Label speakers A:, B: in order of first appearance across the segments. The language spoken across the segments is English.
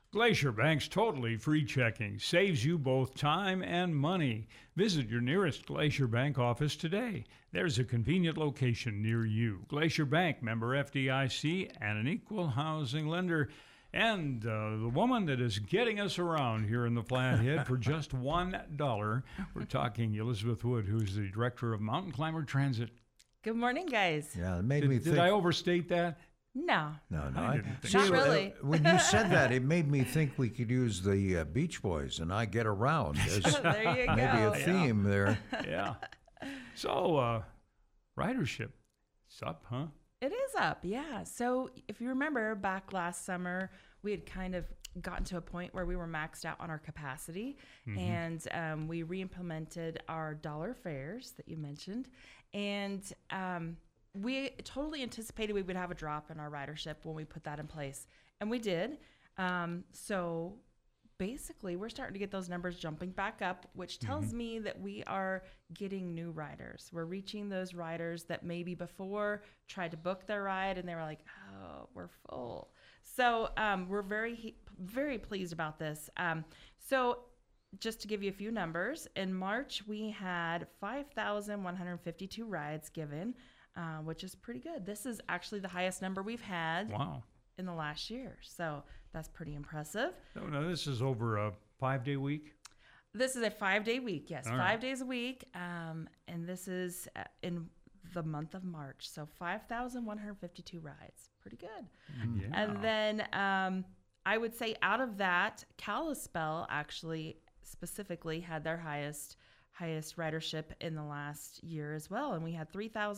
A: Glacier Bank's totally free checking saves you both time and money. Visit your nearest Glacier Bank office today. There's a convenient location near you. Glacier Bank, member FDIC, and an equal housing lender. And the woman that is getting us around here in the Flathead for just $1. We're talking Elizabeth Wood, who's the director of Mountain Climber Transit.
B: Good morning, guys.
C: Yeah, it made me think.
A: Did I overstate that?
B: No.
C: No,
A: I didn't think
B: Not really.
C: When you said that, it made me think we could use the Beach Boys and I Get Around as
B: There you
C: maybe
B: go.
C: a theme there.
A: Yeah. So, ridership, it's up, huh?
B: It is up, yeah. So if you remember back last summer, we had kind of gotten to a point where we were maxed out on our capacity, and we re-implemented our dollar fares that you mentioned, and we totally anticipated we would have a drop in our ridership when we put that in place, and we did. So basically, we're starting to get those numbers jumping back up, which tells me that we are getting new riders. We're reaching those riders that maybe before tried to book their ride and they were like, oh, we're full. So we're very, very pleased about this. So just to give you a few numbers, in March, we had 5,152 rides given, which is pretty good. This is actually the highest number we've had.
A: Wow.
B: In the last year. So that's pretty impressive.
A: No, this is over a 5-day week?
B: This is a 5-day week. Yes,
A: All
B: 5
A: right.
B: days a week. And this is in the month of March. So 5,152 rides. Pretty good.
A: Yeah.
B: And then I would say out of that, Kalispell actually specifically had their highest ridership in the last year as well. And we had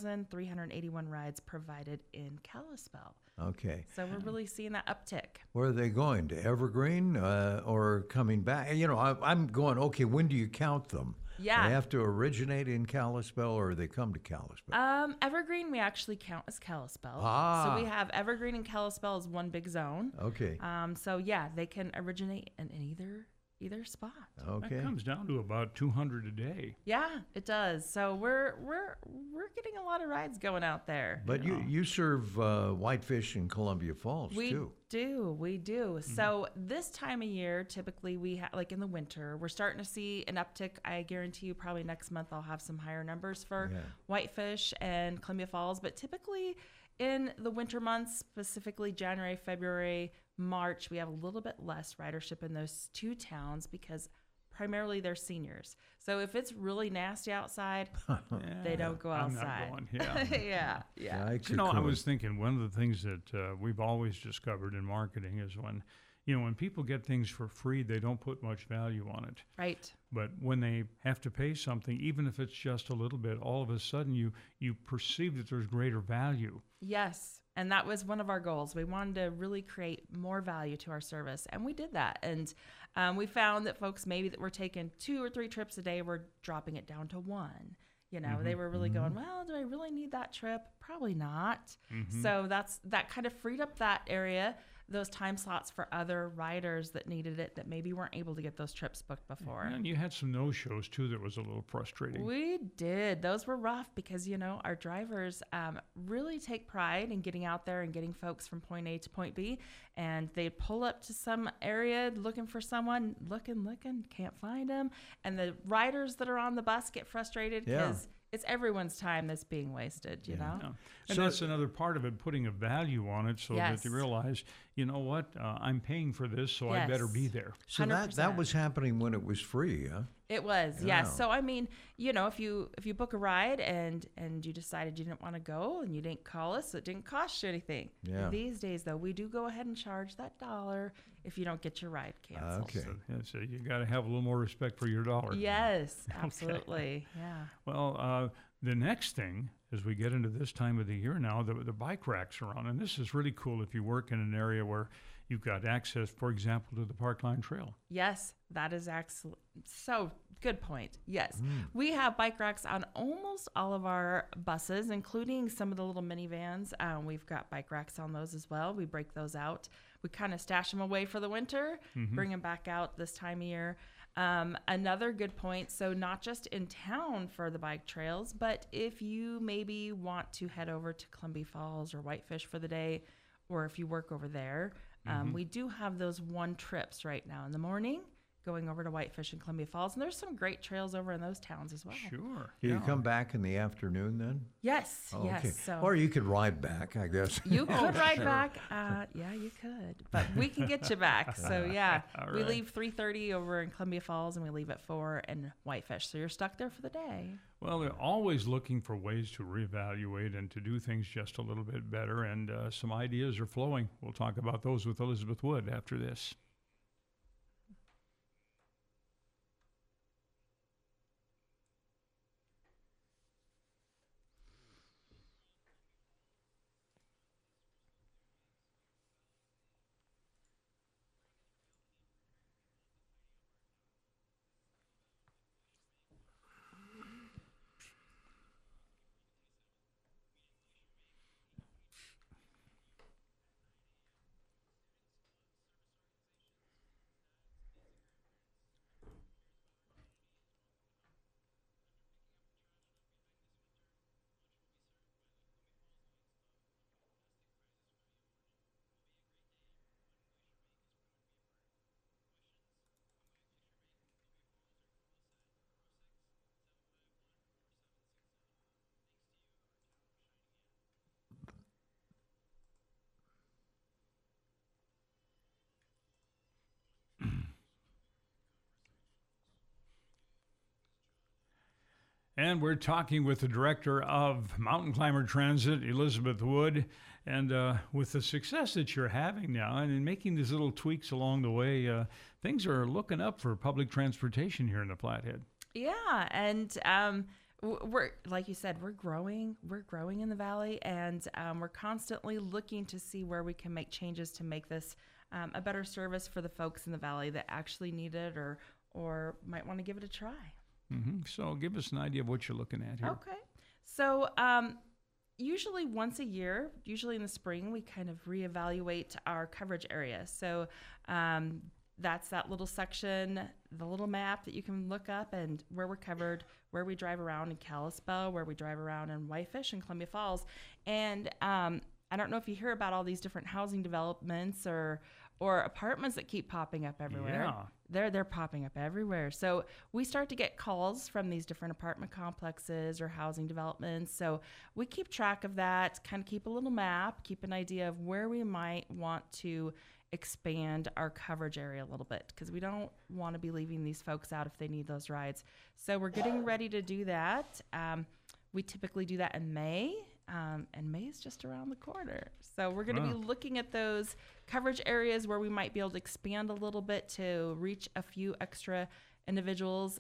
B: 3,381 rides provided in Kalispell.
C: Okay.
B: So we're really seeing that uptick.
C: Where are they going? To Evergreen or coming back? You know, I'm going, okay, when do you count them?
B: Yeah.
C: They have to originate in Kalispell or they come to Kalispell?
B: Evergreen we actually count as Kalispell.
C: Ah.
B: So we have Evergreen and Kalispell as one big zone.
C: Okay.
B: So yeah, they can originate in either spot.
C: Okay.
A: That comes down to about 200 a day.
B: Yeah, it does. So we're getting a lot of rides going out there.
C: But you serve Whitefish in Columbia Falls,
B: We
C: too.
B: we do. So this time of year, typically we have, like in the winter, we're starting to see an uptick. I guarantee you probably next month I'll have some higher numbers for
C: Yeah.
B: Whitefish and Columbia Falls. But typically in the winter months, specifically January, February, March, we have a little bit less ridership in those two towns because primarily they're seniors. So if it's really nasty outside, they don't go outside.
A: I'm not going, yeah.
B: Yeah.
C: Yikes,
A: You know, I
C: cool.
A: was thinking one of the things that we've always discovered in marketing is when people get things for free, they don't put much value on it.
B: Right.
A: But when they have to pay something, even if it's just a little bit, all of a sudden you perceive that there's greater value.
B: Yes. And that was one of our goals. We wanted to really create more value to our service. And we did that. And we found that folks maybe that were taking 2 or 3 trips a day were dropping it down to 1. You know, they were really going, well, do I really need that trip? Probably not. So that kind of freed up that area, those time slots for other riders that needed it that maybe weren't able to get those trips booked before.
A: And you had some no-shows, too, that was a little frustrating.
B: We did. Those were rough because, our drivers really take pride in getting out there and getting folks from point A to point B. And they'd pull up to some area looking for someone, looking, can't find them. And the riders that are on the bus get frustrated because it's everyone's time that's being wasted, you know?
A: Yeah. And
C: So-
A: that's another part of it, putting a value on it so that
B: Yes.
A: you realize, you know what, I'm paying for this, so I better
B: Yes.
A: be there.
C: So that
B: 100%.
C: was happening when it was free, huh?
B: It was,
C: Yeah.
B: yes. So I mean, if you book a ride and you decided you didn't want to go and you didn't call us, it didn't cost you anything.
C: Yeah.
B: These days, though, we do go ahead and charge that $1 if you don't get your ride canceled.
C: Okay.
A: So you got to have a little more respect for your dollar.
B: Yes, absolutely. Yeah.
A: Well, the next thing, as we get into this time of the year now, the bike racks are on. And this is really cool if you work in an area where you've got access, for example, to the Parkline Trail.
B: Yes, that is actually so good point. Yes, we have bike racks on almost all of our buses, including some of the little minivans. We've got bike racks on those as well. We break those out. We kind of stash them away for the winter, bring them back out this time of year. Another good point, so not just in town for the bike trails, but if you maybe want to head over to Columbia Falls or Whitefish for the day, or if you work over there, We do have those one trips right now in the morning going over to Whitefish and Columbia Falls, and there's some great trails over in those towns as well.
A: Sure.
C: Do you come back in the afternoon then?
B: Yes,
C: Oh,
B: yes.
C: okay.
B: So
C: Or you could ride back, I guess.
B: you could ride
A: sure.
B: back. Yeah, you could, but we can get you back. So yeah,
A: All
B: we
A: right.
B: leave 3:30 over in Columbia Falls, and we leave at 4 in Whitefish. So you're stuck there for the day.
A: Well, they're always looking for ways to reevaluate and to do things just a little bit better, and some ideas are flowing. We'll talk about those with Elizabeth Wood after this. And we're talking with the director of Mountain Climber Transit, Elizabeth Wood, and with the success that you're having now and in making these little tweaks along the way, things are looking up for public transportation here in the Flathead.
B: Yeah, and we're like you said, we're growing in the valley, and we're constantly looking to see where we can make changes to make this a better service for the folks in the valley that actually need it or might want to give it a try.
A: So give us an idea of what you're looking at here.
B: Okay. So usually once a year, usually in the spring, we kind of reevaluate our coverage area. So that's that little section, the little map that you can look up and where we're covered, where we drive around in Kalispell, where we drive around in Whitefish and Columbia Falls. And I don't know if you hear about all these different housing developments or apartments that keep popping up everywhere.
A: Yeah.
B: They're popping up everywhere. So we start to get calls from these different apartment complexes or housing developments. So we keep track of that, kind of keep a little map, keep an idea of where we might want to expand our coverage area a little bit, because we don't want to be leaving these folks out if they need those rides. So we're getting ready to do that. We typically do that in May. And May is just around the corner. So we're going to be looking at those coverage areas where we might be able to expand a little bit to reach a few extra individuals,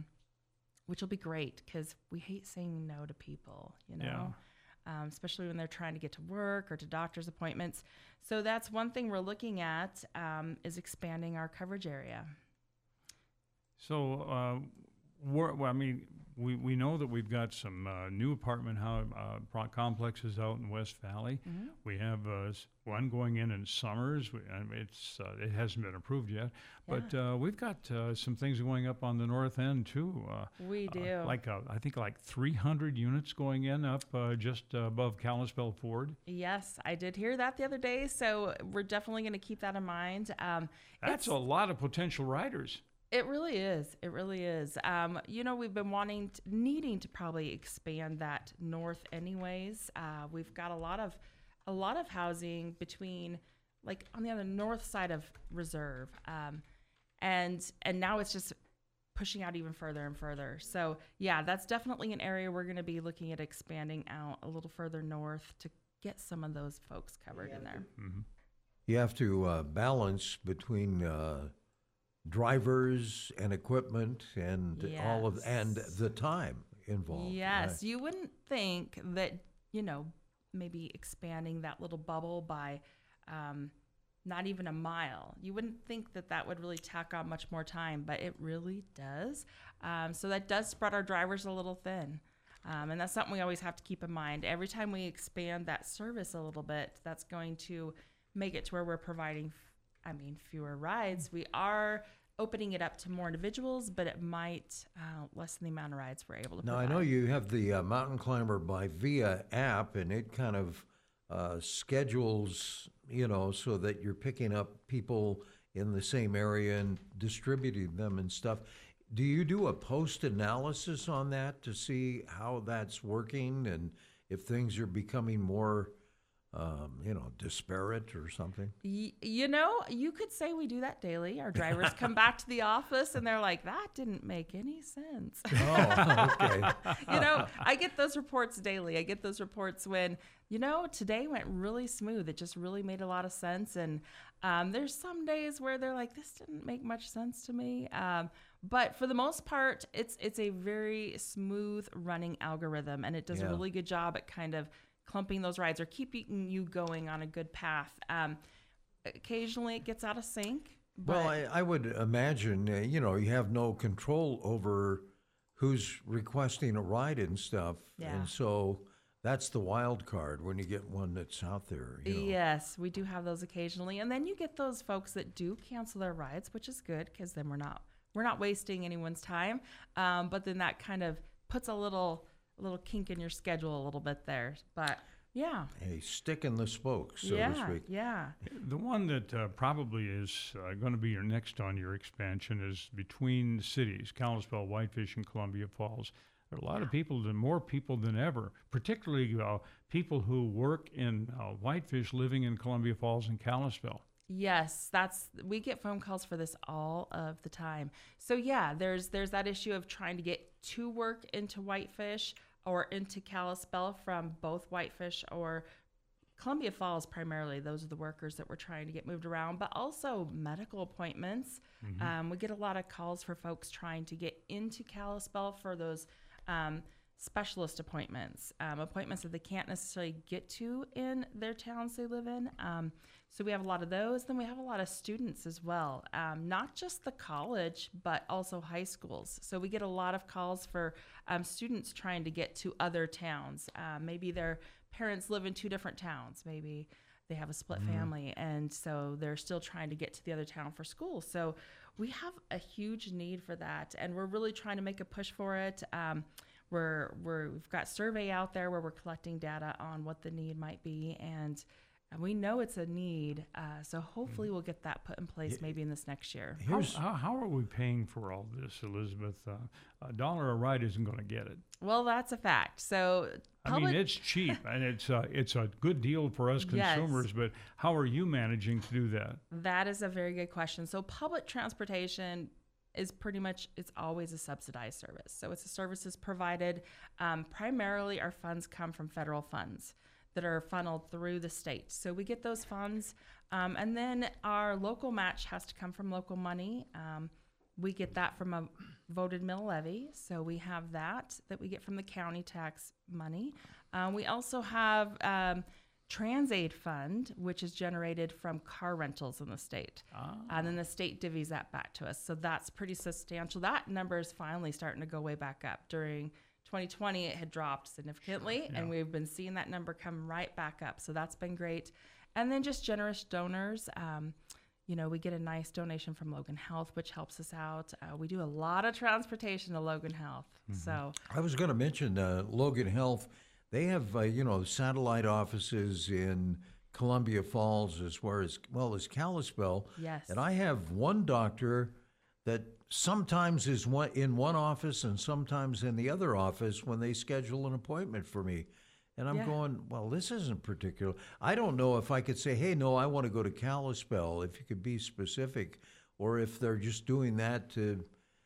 B: which will be great because we hate saying no to people, especially when they're trying to get to work or to doctor's appointments. So that's one thing we're looking at is expanding our coverage area.
A: So, we know that we've got some new apartment complexes out in West Valley.
B: Mm-hmm.
A: We have one going in Summers. It hasn't been approved yet, but we've got some things going up on the north end too.
B: We do.
A: I think 300 units going in up just above Kalispell Ford.
B: Yes, I did hear that the other day. So we're definitely going to keep that in mind.
A: That's a lot of potential riders.
B: It really is. It really is. We've been needing to probably expand that north anyways. We've got a lot of housing between, on the other north side of Reserve, and now it's just pushing out even further and further. So yeah, that's definitely an area we're going to be looking at expanding out a little further north to get some of those folks covered in there.
A: Mm-hmm.
C: You have to balance between drivers and equipment and and the time involved.
B: Yes,
C: right?
B: you wouldn't think that, maybe expanding that little bubble by not even a mile. You wouldn't think that would really tack on much more time, but it really does. So that does spread our drivers a little thin. And that's something we always have to keep in mind. Every time we expand that service a little bit, that's going to make it to where we're providing fewer rides. We are opening it up to more individuals, but it might lessen the amount of rides we're able to
C: Now,
B: provide.
C: I know you have the Mountain Climber by Via app, and it kind of schedules, so that you're picking up people in the same area and distributing them and stuff. Do you do a post analysis on that to see how that's working and if things are becoming more, disparate or something?
B: You could say we do that daily. Our drivers come back to the office and they're like, that didn't make any sense.
C: Oh, okay.
B: I get those reports daily. I get those reports when, today went really smooth. It just really made a lot of sense. And there's some days where they're like, this didn't make much sense to me. But for the most part, it's a very smooth running algorithm, and it does a really good job at kind of clumping those rides or keeping you going on a good path. Occasionally it gets out of sync. But
C: Well, I would imagine, you have no control over who's requesting a ride and stuff.
B: Yeah.
C: And so that's the wild card when you get one that's out there.
B: Yes, we do have those occasionally. And then you get those folks that do cancel their rides, which is good because then we're not wasting anyone's time. But then that kind of puts a little kink in your schedule a little bit there. But yeah.
C: A stick in the spokes, so to speak.
B: Yeah.
A: The one that probably is going to be your next on your expansion is between cities, Kalispell, Whitefish, and Columbia Falls. There are a lot of people, more people than ever, particularly people who work in Whitefish living in Columbia Falls and Kalispell.
B: Yes, we get phone calls for this all of the time. So yeah, there's that issue of trying to get to work into Whitefish or into Kalispell from both Whitefish or Columbia Falls primarily. Those are the workers that we're trying to get moved around, but also medical appointments. We get a lot of calls for folks trying to get into Kalispell for those specialist appointments, appointments that they can't necessarily get to in their towns they live in. So we have a lot of those. Then we have a lot of students as well, not just the college, but also high schools. So we get a lot of calls for students trying to get to other towns. Maybe their parents live in two different towns. Maybe they have a split family, and so they're still trying to get to the other town for school. So we have a huge need for that, and we're really trying to make a push for it. We've got survey out there where we're collecting data on what the need might be, and we know it's a need. So hopefully we'll get that put in place maybe in this next year.
A: How are we paying for all this, Elizabeth? A dollar a ride isn't going to get it.
B: Well, that's a fact. So
A: I mean, it's cheap, and it's a good deal for us consumers,
B: Yes.
A: but how are you managing to do that?
B: That is a very good question. So public transportation is it's always a subsidized service. So it's a service that's provided. Primarily our funds come from federal funds that are funneled through the state. So we get those funds. And then our local match has to come from local money. We get that from a voted mill levy. So we have that we get from the county tax money. We also have TransAid Fund, which is generated from car rentals in the state. And then the state divvies that back to us. So that's pretty substantial. That number is finally starting to go way back up. During 2020, it had dropped significantly, and we've been seeing that number come right back up. So that's been great. And then just generous donors. We get a nice donation from Logan Health, which helps us out. We do a lot of transportation to Logan Health. So
C: I was going to mention Logan Health. They have, satellite offices in Columbia Falls as well as Kalispell.
B: Yes.
C: And I have one doctor that sometimes is in one office and sometimes in the other office when they schedule an appointment for me. And I'm going, well, this isn't particular. I don't know if I could say, hey, no, I want to go to Kalispell, if you could be specific, or if they're just doing that to.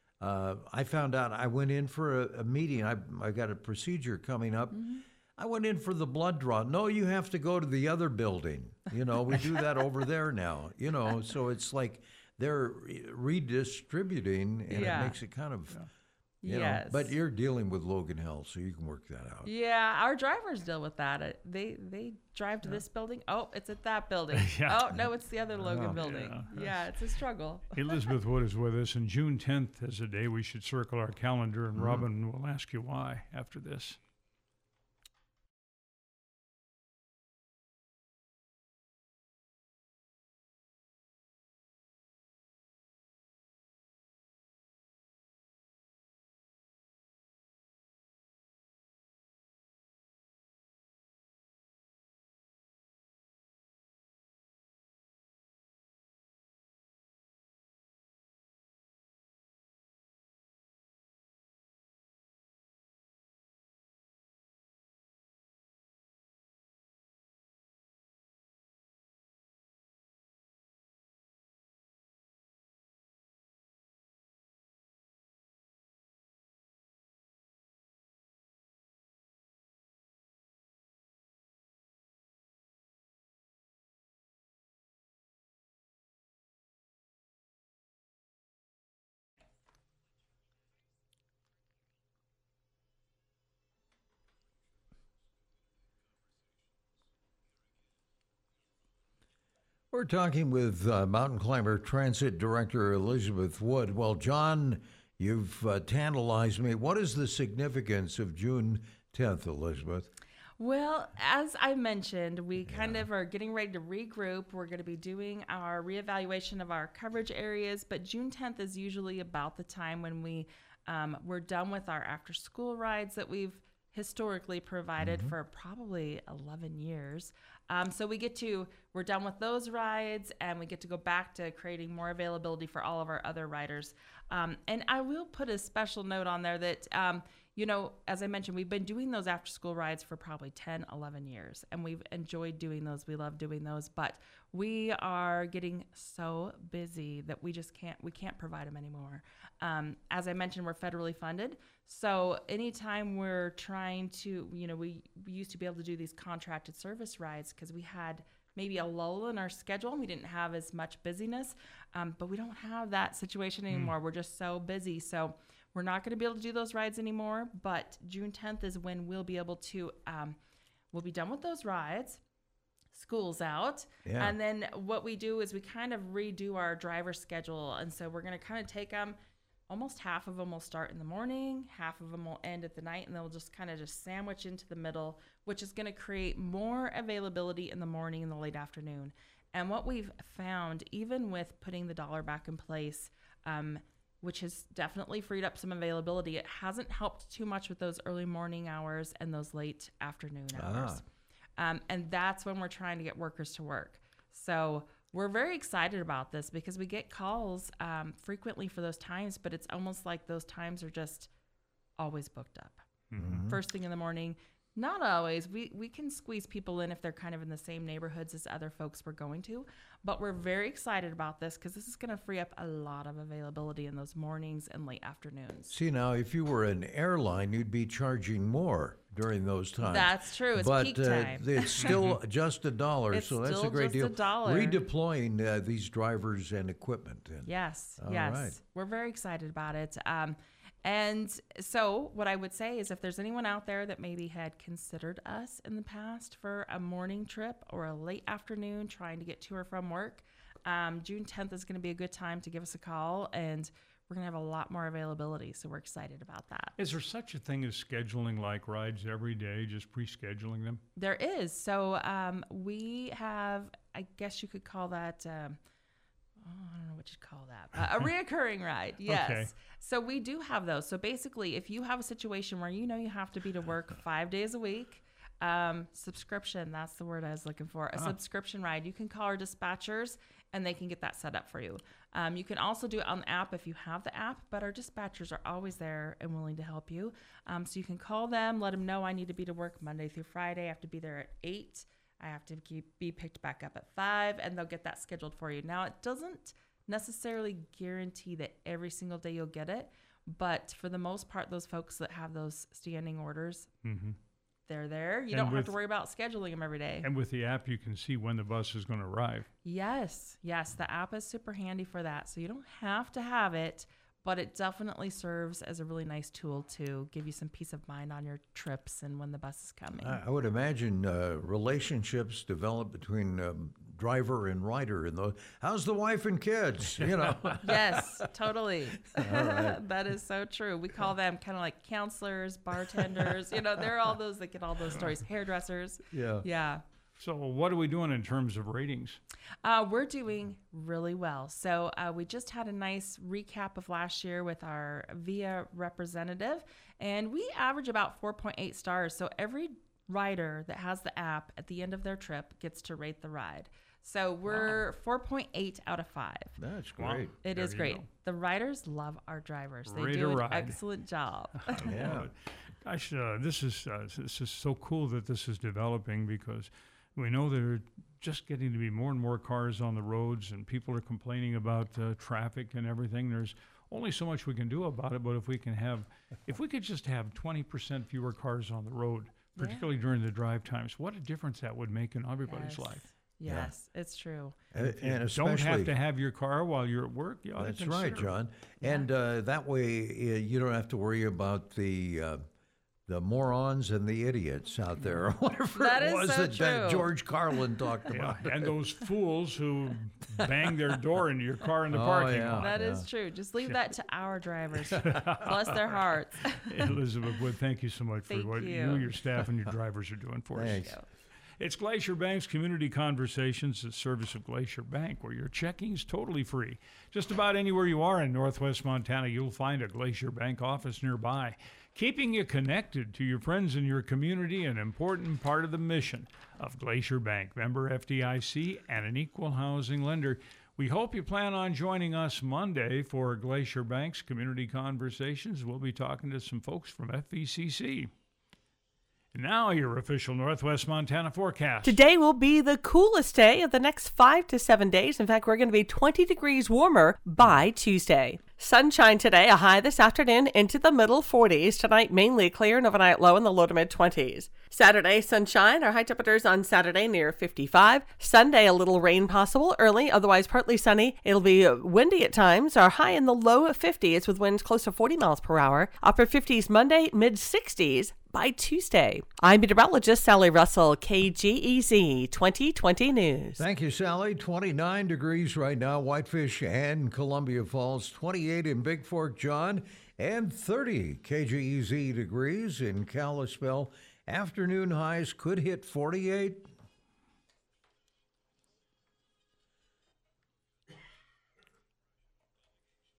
C: I found out I went in for a meeting. I got a procedure coming up. I went in for the blood draw. No, you have to go to the other building. We do that over there now. So it's like they're redistributing, and it makes it kind of.
B: Yes.
C: But you're dealing with Logan Health, so you can work that out.
B: Yeah, our drivers deal with that. They drive to this building. Oh, it's at that building.
A: Yeah.
B: Oh, no, it's the other Logan building. Yeah, it's a struggle.
A: Elizabeth Wood is with us, and June 10th is a day we should circle our calendar, and Robin will ask you why after this.
C: We're talking with Mountain Climber Transit Director Elizabeth Wood. Well, John, you've tantalized me. What is the significance of June 10th, Elizabeth?
B: Well, as I mentioned, we kind of are getting ready to regroup. We're going to be doing our reevaluation of our coverage areas, but June 10th is usually about the time when we're done with our after-school rides that we've historically provided for probably 11 years. So we're done with those rides, and we get to go back to creating more availability for all of our other riders. And I will put a special note on there that, as I mentioned, we've been doing those after-school rides for probably 10, 11 years, and we've enjoyed doing those. We love doing those, but we are getting so busy that we can't provide them anymore. As I mentioned, we're federally funded. So anytime we're trying to, we used to be able to do these contracted service rides because we had maybe a lull in our schedule. We didn't have as much busyness, but we don't have that situation anymore. We're just so busy. So we're not going to be able to do those rides anymore, but June 10th is when we'll be able to, we'll be done with those rides. School's out.
C: Yeah.
B: And then what we do is we kind of redo our driver schedule. And so we're going to kind of take them, almost half of them will start in the morning, half of them will end at the night, and they'll just kind of just sandwich into the middle, which is going to create more availability in the morning and the late afternoon. And what we've found, even with putting the dollar back in place, which has definitely freed up some availability, it hasn't helped too much with those early morning hours and those late afternoon hours. And that's when we're trying to get workers to work. So we're very excited about this because we get calls frequently for those times, but it's almost like those times are just always booked up. First thing in the morning. Not always. We can squeeze people in if they're kind of in the same neighborhoods as other folks we're going to. But we're very excited about this because this is going to free up a lot of availability in those mornings and late afternoons.
C: See, now, if you were an airline, you'd be charging more during those times.
B: That's true. It's
C: but,
B: peak time.
C: It's still just $1,
B: It's
C: so that's
B: still
C: a great
B: just
C: deal.
B: $1.
C: Redeploying these drivers and equipment.
B: Yes.
C: All
B: yes.
C: right.
B: We're very excited about it. And so what I would say is if there's anyone out there that maybe had considered us in the past for a morning trip or a late afternoon trying to get to or from work, June 10th is going to be a good time to give us a call, and we're going to have a lot more availability. So we're excited about that.
A: Is there such a thing as scheduling like rides every day, just pre-scheduling them?
B: There is. So we have, I guess you could call that... I don't know what you'd call that. A reoccurring ride, yes.
A: Okay.
B: So we do have those. So basically, if you have a situation where you have to be to work 5 days a week, subscription, that's the word I was looking for, a subscription ride, you can call our dispatchers and they can get that set up for you. You can also do it on the app if you have the app, but our dispatchers are always there and willing to help you. So you can call them, let them know I need to be to work Monday through Friday. I have to be there at 8. I have to be picked back up at 5, and they'll get that scheduled for you. Now, it doesn't necessarily guarantee that every single day you'll get it, but for the most part, those folks that have those standing orders, they're there. You don't have to worry about scheduling them every day.
A: And with the app, you can see when the bus is going to arrive.
B: Yes, the app is super handy for that. So you don't have to have it, but it definitely serves as a really nice tool to give you some peace of mind on your trips and when the bus is coming.
C: I would imagine relationships develop between driver and rider. And how's the wife and kids?
B: Yes, totally.
C: Right.
B: That is so true. We call them kind of like counselors, bartenders. They're all those that get all those stories. Hairdressers. Yeah.
A: So what are we doing in terms of ratings?
B: We're doing really well. So we just had a nice recap of last year with our VIA representative, and we average about 4.8 stars. So every rider that has the app at the end of their trip gets to rate the ride. So we're 4.8 out of 5.
C: That's great.
A: Wow.
B: It
A: There
B: is
A: you
B: great.
A: go.
B: The riders love our drivers. They
A: Rate
B: do
A: a
B: an
A: ride.
B: excellent job.
C: Yeah.
A: Gosh, this is so cool that this is developing because we know there are just getting to be more and more cars on the roads, and people are complaining about traffic and everything. There's only so much we can do about it, but if we could just have 20% fewer cars on the road, particularly during the drive times, what a difference that would make in everybody's life.
B: Yes, it's true.
C: And
A: Don't
C: especially,
A: have to have your car while you're at work. You ought to
C: that's right,
A: consider it.
C: John. And that way you don't have to worry about the morons and the idiots out there, or whatever
B: That
C: it
B: is
C: was
B: so
C: that
B: true.
C: George Carlin talked
A: Yeah,
C: about.
A: and those fools who bang their door into your car in the parking
C: yeah.
A: lot.
B: That is true. Just leave that to our drivers. Bless their hearts.
A: Elizabeth Wood, thank you so much for
B: Thank
A: what
B: you.
A: your staff, and your drivers are doing for us.
C: Thanks.
A: It's Glacier Bank's Community Conversations, the service of Glacier Bank, where your checking's totally free. Just about anywhere you are in Northwest Montana, you'll find a Glacier Bank office nearby. Keeping you connected to your friends in your community, an important part of the mission of Glacier Bank, member FDIC, and an equal housing lender. We hope you plan on joining us Monday for Glacier Bank's Community Conversations. We'll be talking to some folks from FVCC. And now your official Northwest Montana forecast.
D: Today will be the coolest day of the next 5 to 7 days. In fact, we're going to be 20 degrees warmer by Tuesday. Sunshine today, a high this afternoon into the middle 40s. Tonight, mainly clear and overnight low in the low to mid 20s. Saturday, sunshine. Our high temperatures on Saturday near 55. Sunday, a little rain possible early, otherwise partly sunny. It'll be windy at times. Our high in the low 50s with winds close to 40 miles per hour. Upper 50s Monday, mid 60s by Tuesday. I'm meteorologist Sally Russell, KGEZ 2020 News.
C: Thank you, Sally. 29 degrees right now, Whitefish and Columbia Falls, 28 in Big Fork, John, and 30 KGEZ degrees in Kalispell. Afternoon highs could hit 48